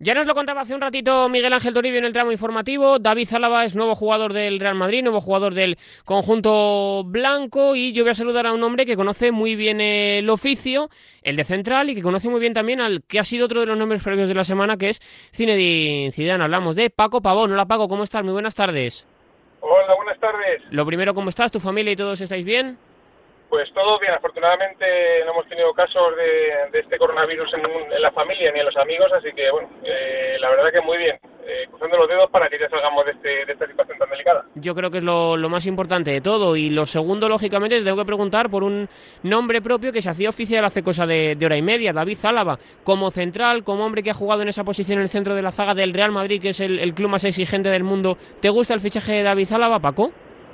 Ya nos lo contaba hace un ratito Miguel Ángel Toribio en el tramo informativo. David Álava es nuevo jugador del Real Madrid, nuevo jugador del conjunto blanco, y yo voy a saludar a un hombre que conoce muy bien el oficio, el de central, y que conoce muy bien también al que ha sido otro de los nombres previos de la semana, que es Zinedine Zidane. Hablamos de Paco Pavón. Hola Paco, ¿cómo estás? Muy buenas tardes. Hola, buenas tardes. Lo primero, ¿cómo estás? ¿Tu familia y todos estáis bien? Pues todo bien, afortunadamente no hemos tenido casos de este coronavirus en la familia ni en los amigos, así que bueno, la verdad que muy bien, cruzando los dedos para que ya salgamos de esta situación tan delicada. Yo creo que es lo más importante de todo, y lo segundo, lógicamente, te tengo que preguntar por un nombre propio que se hacía oficial hace cosa de hora y media, David Álava, como central, como hombre que ha jugado en esa posición en el centro de la zaga del Real Madrid, que es el club más exigente del mundo. ¿Te gusta el fichaje de David Álava, Paco?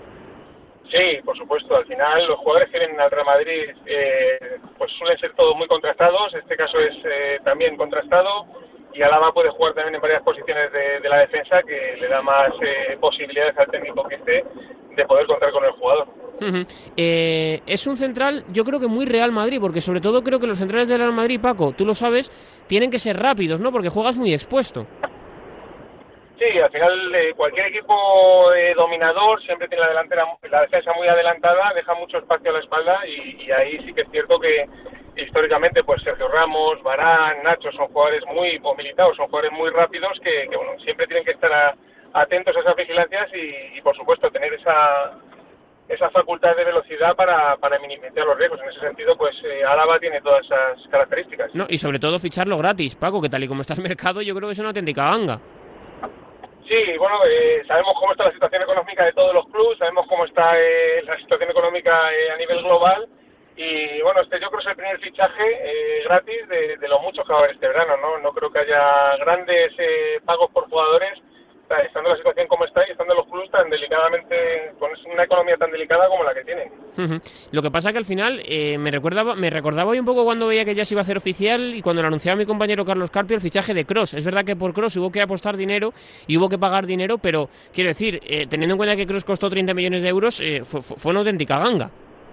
Sí, por supuesto. Al final los jugadores que vienen al Real Madrid pues suelen ser todos muy contrastados. Este caso es también contrastado, y Álava puede jugar también en varias posiciones de la defensa, que le da más posibilidades al técnico que esté de poder contar con el jugador. Es un central, yo creo que muy Real Madrid, porque sobre todo creo que los centrales del Real Madrid, Paco, tú lo sabes, tienen que ser rápidos, ¿no? Porque juegas muy expuesto. Sí, al final cualquier equipo dominador siempre tiene la defensa muy adelantada, deja mucho espacio a la espalda, y ahí sí que es cierto que históricamente pues Sergio Ramos, Varane, Nacho son jugadores o Militao son jugadores muy rápidos que bueno, siempre tienen que estar atentos a esas vigilancias y por supuesto tener esa facultad de velocidad para minimizar los riesgos. En ese sentido, pues Álava tiene todas esas características. No, y sobre todo ficharlo gratis, Paco, que tal y como está el mercado, yo creo que es una auténtica ganga. Sí, bueno, sabemos cómo está la situación económica de todos los clubes, sabemos cómo está la situación económica a nivel global, y bueno, yo creo que es el primer fichaje gratis de los muchos que va a haber este verano, ¿no? No creo que haya grandes pagos por jugadores, estando la situación como está y estando los clubes tan delicadamente, con una economía tan delicada como la que tienen. Lo que pasa que al final me recordaba hoy un poco cuando veía que ya se iba a hacer oficial, y cuando lo anunciaba mi compañero Carlos Carpio, el fichaje de Kroos. Es verdad que por Kroos hubo que apostar dinero y hubo que pagar dinero, pero quiero decir, teniendo en cuenta que Kroos costó 30 millones de euros, fue una auténtica ganga.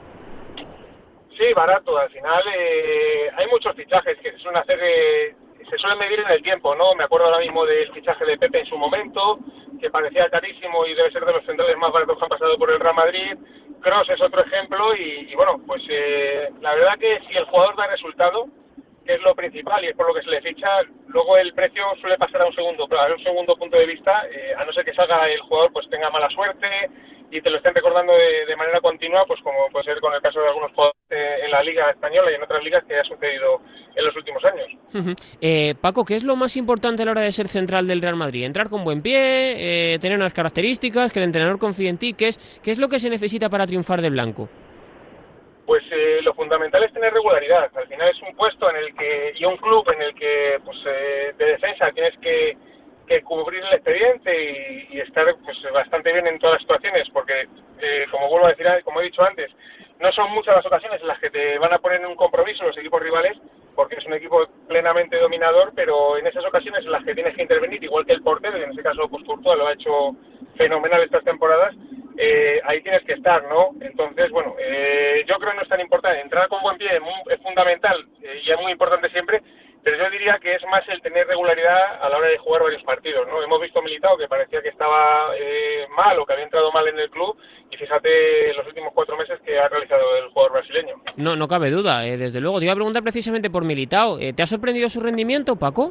Sí, barato. Al final hay muchos fichajes que se suelen hacer, se suelen medir en el tiempo, ¿no? Me acuerdo ahora mismo del fichaje de Pepe en su momento, que parecía carísimo y debe ser de los centrales más baratos que han pasado por el Real Madrid. Kroos es otro ejemplo, y bueno, pues la verdad que si el jugador da resultado, que es lo principal y es por lo que se le ficha, luego el precio suele pasar a un segundo punto de vista, a no ser que salga el jugador pues tenga mala suerte y te lo estén recordando de manera continua, pues como puede ser con el caso de algunos jugadores en la Liga Española y en otras ligas que ha sucedido en los últimos años. Paco, ¿qué es lo más importante a la hora de ser central del Real Madrid? ¿Entrar con buen pie, tener unas características, que el entrenador confíe en ti? ¿Qué es lo que se necesita para triunfar de blanco? Pues lo fundamental es tener regularidad. Al final es un puesto y un club en el que pues de defensa tienes que cubrir el expediente y estar pues bastante bien en todas las situaciones, porque como vuelvo a decir, como he dicho antes, no son muchas las ocasiones en las que te van a poner en un compromiso los equipos rivales, porque es un equipo plenamente dominador, pero en esas ocasiones en las que tienes que intervenir, igual que el portero, y en ese caso pues Courtois lo ha hecho fenomenal estas temporadas, ahí tienes que estar, ¿no? Entonces, bueno, yo creo que no es tan importante. Entrar con buen pie es fundamental y es muy importante siempre, pero yo diría que es más el tener regularidad a la hora de jugar varios partidos, ¿no? Hemos visto Militao que parecía que estaba mal o que había entrado mal en el club, y fíjate los últimos 4 meses que ha realizado el jugador brasileño. No cabe duda, desde luego. Te iba a preguntar precisamente por Militao. ¿Te ha sorprendido su rendimiento, Paco?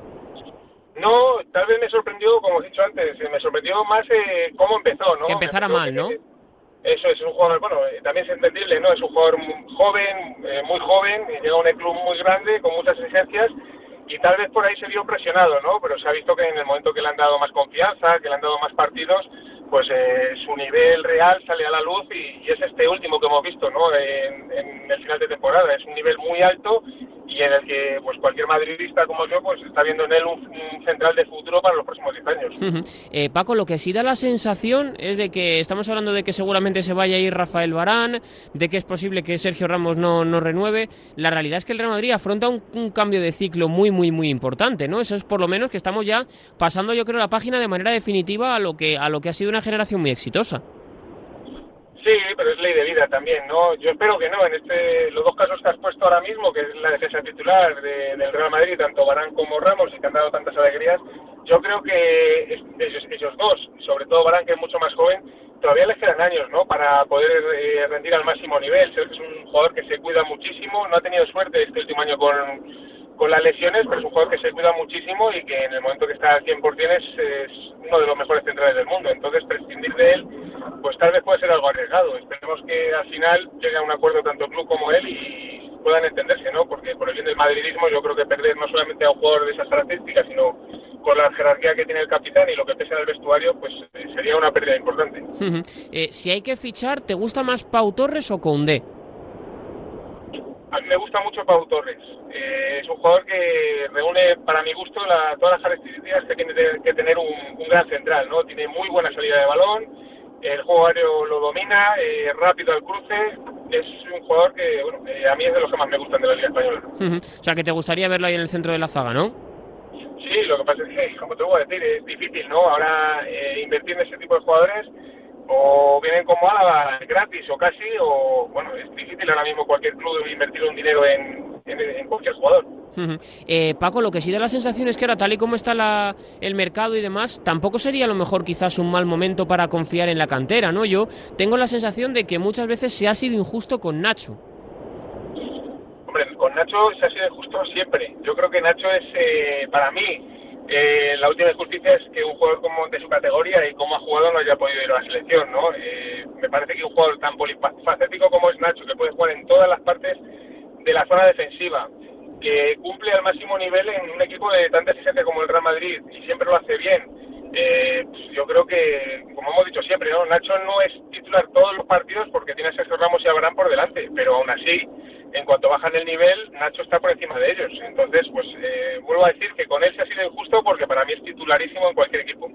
No, tal vez me sorprendió, como he dicho antes, me sorprendió más cómo empezó, ¿no? Que empezara mal, ¿no? Eso es un jugador, bueno, también es entendible, ¿no? Es un jugador joven, muy joven, llega a un club muy grande, con muchas exigencias, y tal vez por ahí se vio presionado, ¿no? Pero se ha visto que en el momento que le han dado más confianza, que le han dado más partidos, pues su nivel real sale a la luz, y es este último que hemos visto, ¿no? En el final de temporada. Es un nivel muy alto y en el que pues cualquier madridista como yo pues está viendo en él un central de futuro para los próximos 10 años. Paco, lo que sí da la sensación es de que estamos hablando de que seguramente se vaya a ir Rafael Varane, de que es posible que Sergio Ramos no renueve. La realidad es que el Real Madrid afronta un cambio de ciclo muy importante, ¿no? Eso es por lo menos que estamos ya pasando, yo creo, la página de manera definitiva a lo que ha sido una generación muy exitosa. Sí, pero es ley de vida también, ¿no? Yo espero que no. En los dos casos que has puesto ahora mismo, que es la defensa titular del Real Madrid, tanto Varane como Ramos, y que han dado tantas alegrías, yo creo que ellos dos, sobre todo Varane, que es mucho más joven, todavía les quedan años, ¿no? Para poder rendir al máximo nivel. Sé que es un jugador que se cuida muchísimo, no ha tenido suerte este último año con las lesiones, pero es un jugador que se cuida muchísimo y que en el momento que está al 100% es uno de los mejores centrales del mundo. Entonces, prescindir de él, pues tal vez puede ser algo arriesgado. Esperemos que al final llegue a un acuerdo tanto el club como él y puedan entenderse, ¿no? Porque por el bien del madridismo yo creo que perder no solamente a un jugador de esas características, sino con la jerarquía que tiene el capitán y lo que pesa en el vestuario, pues sería una pérdida importante. Si hay que fichar, ¿te gusta más Pau Torres o Koundé? A mí me gusta mucho Pau Torres. Es un jugador que reúne, para mi gusto, todas las características que tiene que tener un gran central, ¿no? Tiene muy buena salida de balón, el juego aéreo lo domina, rápido al cruce. Es un jugador que, bueno, a mí es de los que más me gustan de la Liga Española. O sea, que te gustaría verlo ahí en el centro de la zaga, ¿no? Sí, lo que pasa es que, como te voy a decir, es difícil, ¿no? Ahora invertir en ese tipo de jugadores, o vienen como Álava gratis o casi, o bueno, es difícil ahora mismo cualquier club invertir un dinero en cualquier jugador. Paco, lo que sí da la sensación es que ahora, tal y como está el mercado y demás, tampoco sería a lo mejor quizás un mal momento para confiar en la cantera, ¿no? Yo tengo la sensación de que muchas veces se ha sido injusto con Nacho. Hombre, con Nacho se ha sido injusto siempre. Yo creo que Nacho es, para mí, la última injusticia es que un jugador como de su categoría y como ha jugado no haya podido ir a la selección, ¿no? Me parece que un jugador tan polifacético como es Nacho, que puede jugar en todas las partes de la zona defensiva, que cumple al máximo nivel en un equipo de tanta exigencia como el Real Madrid y siempre lo hace bien, pues yo creo que, como hemos dicho siempre, ¿no? Nacho no es titular todos los partidos porque tiene a Sergio Ramos y a Varane por delante, pero aún así, en cuanto bajan el nivel, Nacho está por encima de ellos. Entonces, pues vuelvo a decir que con él se ha sido injusto porque para mí es titularísimo en cualquier equipo.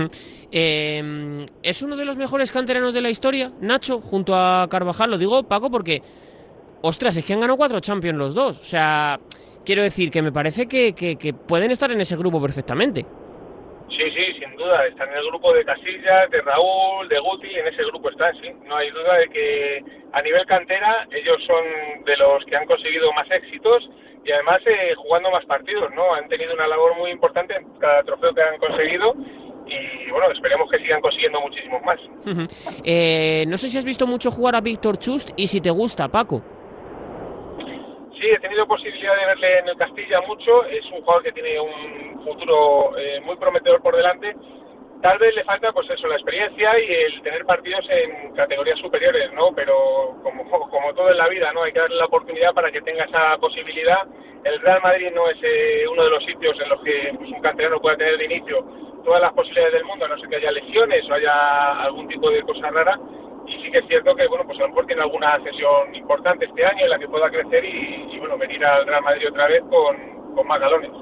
¿Es uno de los mejores canteranos de la historia, Nacho, junto a Carvajal? Lo digo, Paco, porque, ostras, es que han ganado 4 Champions los dos. O sea, quiero decir que me parece que pueden estar en ese grupo perfectamente. Sí, sin duda. Están en el grupo de Casillas, de Raúl, de Guti, en ese grupo están, sí. No hay duda de que a nivel cantera ellos son de los que han conseguido más éxitos y además jugando más partidos, ¿no? Han tenido una labor muy importante en cada trofeo que han conseguido y, bueno, esperemos que sigan consiguiendo muchísimos más. No sé si has visto mucho jugar a Víctor Chust y si te gusta, Paco. Sí, he tenido posibilidad de verle en el Castilla mucho. Es un jugador que tiene un futuro muy prometedor por delante. Tal vez le falta, pues eso, la experiencia y el tener partidos en categorías superiores, ¿no? Pero como todo en la vida, ¿no? Hay que darle la oportunidad para que tenga esa posibilidad. El Real Madrid no es uno de los sitios en los que pues, un canterano pueda tener de inicio todas las posibilidades del mundo, a no ser que haya lesiones o haya algún tipo de cosa rara. Y sí que es cierto que, bueno, pues a lo mejor tiene alguna sesión importante este año en la que pueda crecer y bueno, venir al Real Madrid otra vez con más galones.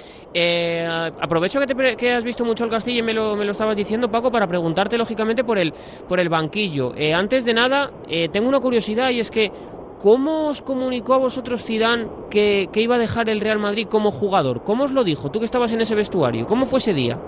Aprovecho que has visto mucho el Castilla y me lo estabas diciendo, Paco, para preguntarte lógicamente por el banquillo. Antes de nada, tengo una curiosidad y es que ¿cómo os comunicó a vosotros Zidane que iba a dejar el Real Madrid como jugador? ¿Cómo os lo dijo? Tú que estabas en ese vestuario, ¿cómo fue ese día?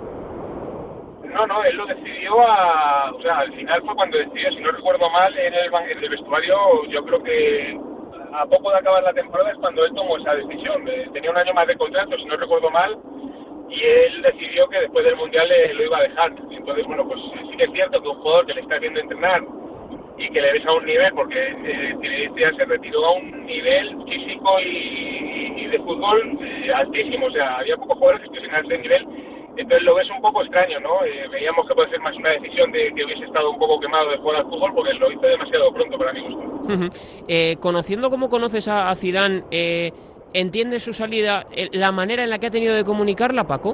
No, él lo decidió al final fue cuando decidió, si no recuerdo mal, en el vestuario, yo creo que a poco de acabar la temporada es cuando él tomó esa decisión. Tenía un año más de contrato, si no recuerdo mal, y él decidió que después del Mundial lo iba a dejar. Entonces, bueno, pues sí que es cierto que un jugador que le está viendo entrenar y que le ves a un nivel, porque ya se retiró a un nivel físico y de fútbol altísimo, o sea, había pocos jugadores que estuviesen a ese nivel. Entonces lo ves un poco extraño, ¿no? Veíamos que puede ser más una decisión de que hubiese estado un poco quemado de jugar al fútbol porque lo hizo demasiado pronto para mi gusto. Conociendo como conoces a Zidane, ¿entiendes su salida, la manera en la que ha tenido de comunicarla, Paco?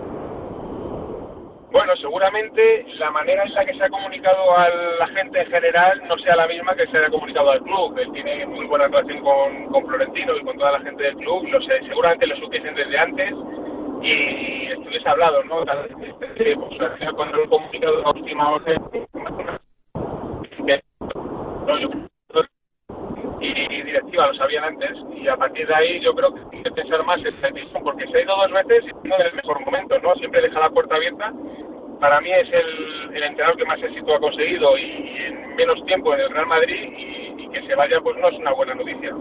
Bueno, seguramente la manera en la que se ha comunicado a la gente en general no sea la misma que se haya comunicado al club. Él tiene muy buena relación con Florentino y con toda la gente del club, seguramente lo supiesen desde antes. Y estuviese hablado, ¿no? Pues, cuando lo he comunicado a última hora y directiva lo sabían antes y a partir de ahí yo creo que hay que pensar más en esta decisión porque se ha ido 2 veces y no en el mejor momento, ¿no? Siempre deja la puerta abierta para mí es el entrenador que más éxito ha conseguido y en menos tiempo en el Real Madrid, y que se vaya pues no es una buena noticia.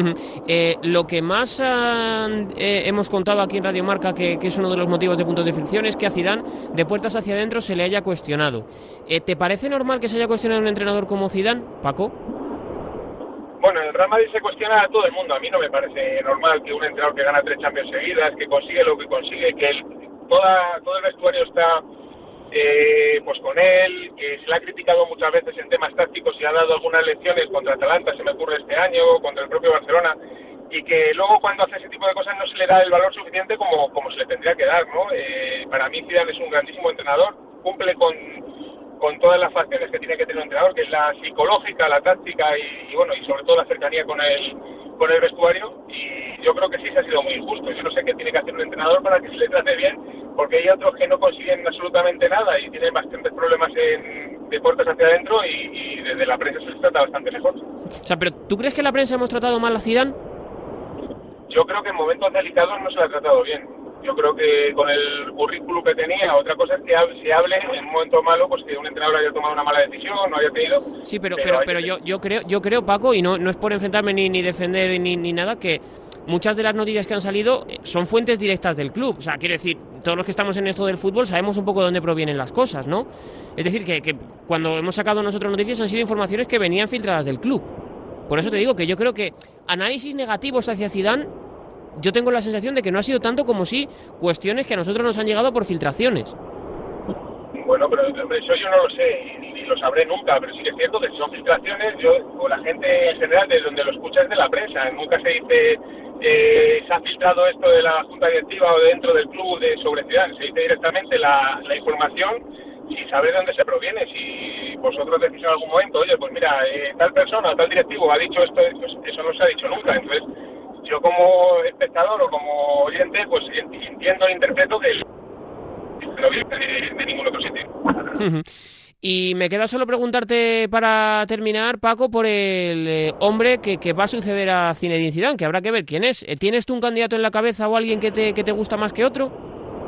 Lo que más hemos contado aquí en Radio Marca, que es uno de los motivos de puntos de fricción, es que a Zidane, de puertas hacia adentro, se le haya cuestionado. ¿Te parece normal que se haya cuestionado un entrenador como Zidane, Paco? Bueno, en el Real Madrid se cuestiona a todo el mundo. A mí no me parece normal que un entrenador que gana 3 Champions seguidas, que consigue lo que consigue, que todo el vestuario está pues con él, que se le ha criticado muchas veces en temas tácticos y ha dado algunas lecciones contra Atalanta, se me ocurre este año, contra el propio Barcelona, y que luego cuando hace ese tipo de cosas no se le da el valor suficiente como se le tendría que dar, ¿no? Para mí Zidane es un grandísimo entrenador, cumple con todas las facciones que tiene que tener un entrenador, que es la psicológica, la táctica y bueno, y sobre todo la cercanía con el vestuario, y yo creo que sí se ha sido muy injusto. Yo no sé qué tiene que hacer un entrenador para que se le trate bien, porque hay otros que no consiguen absolutamente nada y tienen bastantes problemas de puertas hacia adentro, y desde la prensa se les trata bastante mejor. O sea, pero ¿tú crees que la prensa hemos tratado mal a Zidane? Yo creo que en momentos delicados no se lo ha tratado bien. Yo creo que con el currículum que tenía, otra cosa es que se hable en un momento malo, pues que un entrenador haya tomado una mala decisión, no haya tenido... Sí, pero yo creo, Paco, y no es por enfrentarme ni defender ni nada, que muchas de las noticias que han salido son fuentes directas del club. O sea, quiero decir, todos los que estamos en esto del fútbol sabemos un poco de dónde provienen las cosas, ¿no? Es decir, que cuando hemos sacado nosotros noticias han sido informaciones que venían filtradas del club. Por eso te digo que yo creo que análisis negativos hacia Zidane, yo tengo la sensación de que no ha sido tanto como si cuestiones que a nosotros nos han llegado por filtraciones. Bueno, pero eso yo no lo sé, ni lo sabré nunca, pero sí que es cierto que si son filtraciones, o la gente en general, de donde lo escucha es de la prensa. Nunca se dice se ha filtrado esto de la junta directiva o dentro del club sobre Zidane. Se dice directamente la información sin saber de dónde se proviene. Si vosotros decís en algún momento, oye, pues mira, tal persona o tal directivo ha dicho esto, pues eso no se ha dicho nunca. Entonces, yo como espectador o como oyente, pues entiendo e interpreto que no viene de ningún otro sitio. Y me queda solo preguntarte para terminar, Paco, por el hombre que va a suceder a Zinedine Zidane, que habrá que ver quién es. ¿Tienes tú un candidato en la cabeza o alguien que te gusta más que otro?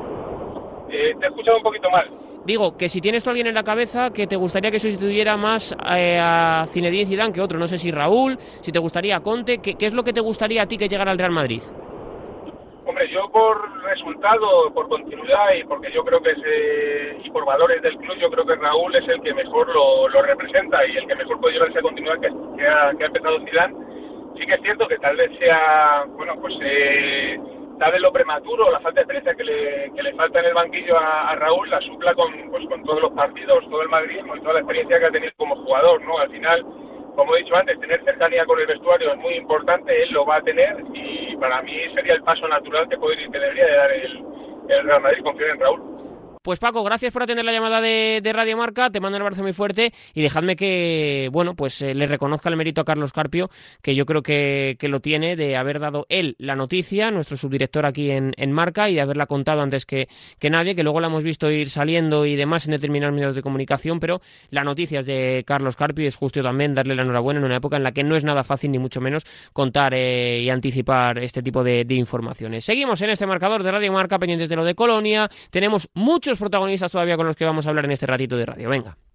Te he escuchado un poquito mal. Digo, que si tienes tú alguien en la cabeza que te gustaría que sustituyera más a Zinedine Zidane que otro. No sé si Raúl, si te gustaría Conte. ¿Qué es lo que te gustaría a ti que llegara al Real Madrid? Hombre, yo por resultado, por continuidad y porque yo creo que y por valores del club, yo creo que Raúl es el que mejor lo representa y el que mejor puede llevar esa continuidad que ha empezado Zidane. Sí que es cierto que tal vez sea, bueno, pues tal vez lo prematuro, la falta de experiencia que le falta en el banquillo a Raúl, la supla con todos los partidos, todo el madridismo y toda la experiencia que ha tenido como jugador, ¿no? Al final, como he dicho antes, tener cercanía con el vestuario es muy importante, él lo va a tener, y para mí sería el paso natural que debería de dar el Real Madrid, confiar en Raúl. Pues Paco, gracias por atender la llamada de Radio Marca, te mando un abrazo muy fuerte y dejadme que, bueno, pues le reconozca el mérito a Carlos Carpio, que yo creo que lo tiene, de haber dado él la noticia, nuestro subdirector aquí en Marca, y de haberla contado antes que nadie, que luego la hemos visto ir saliendo y demás en determinados medios de comunicación, pero la noticia es de Carlos Carpio y es justo también darle la enhorabuena en una época en la que no es nada fácil ni mucho menos contar y anticipar este tipo de informaciones. Seguimos en este marcador de Radio Marca, pendientes de lo de Colonia, tenemos muchos protagonistas todavía con los que vamos a hablar en este ratito de radio. Venga.